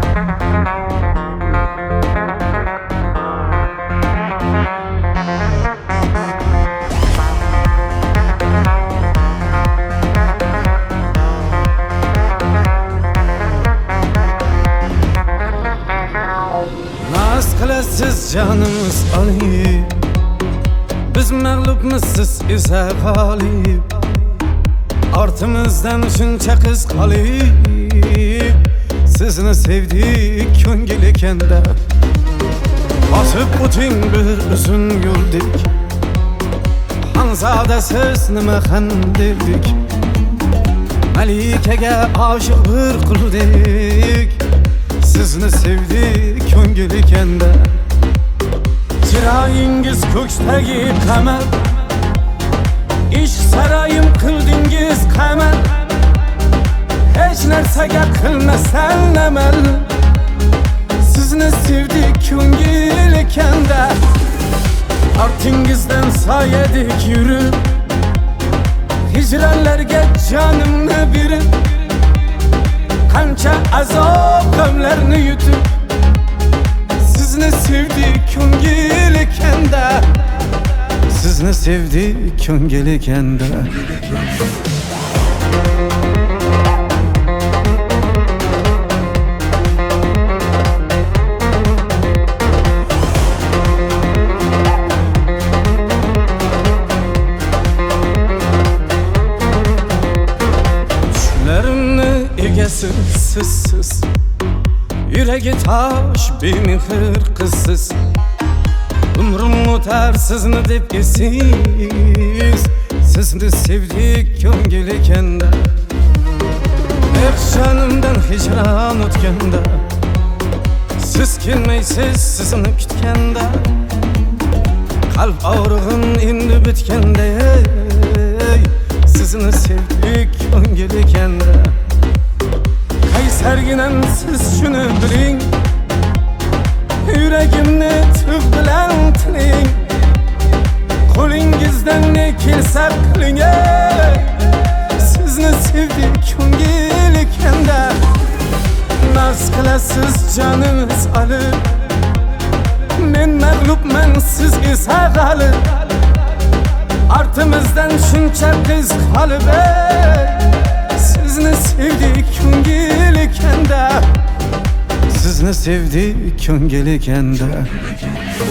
Siz canımız Ali, biz mağlubmiz, siz esa g'olib. Ortimizdan shuncha qiz qolib, sizni sevdik ko'ngil ekanda. Bosib o'ting bir uzun yo'ldek, Xonzoda siz nima xandek, Malikaga oshiq bir quldek, sizni sevdik ko'ngil ekanda. Chiroyingiz ko'ksdagi qamar, ishq saroyim qildingiz qamal. Hech narsaga qilmasdan amal, sizni sevdik ko'ngil ekanda. Ortingizdan soyadek yurib, hijronlarga jonimni berib, qancha azob g'amlarni yutib, sizni sevdik ko'ngil ekanda. Sizni sevdik ko'ngil ekanda. Düşlerimni egasi sizsiz, yuragi tosh bemehr qizsiz. Umrim o'tar sizni deb esiz, sizni sevdik ko'ngil ekanda. Jonimdan hijron o'tganda, siz kelmaysiz sizni kutganda. Qalb og'rig'im endi bitganda, sizni sevdik ko'ngil ekanda. Qaysarginam siz shuni biling, yuragimni tug' bilan tiling. Qo'lingizdan ne kelsa qiling, sizni sevdik ko'ngil ekanda. Naz qilasiz jonimiz olib, men mag'lubman siz esa g'olib. Ortimizdan shuncha qiz qolib, sizni sevdik ko'ngil ekanda. Sizni sevdik ko'ngil ekanda.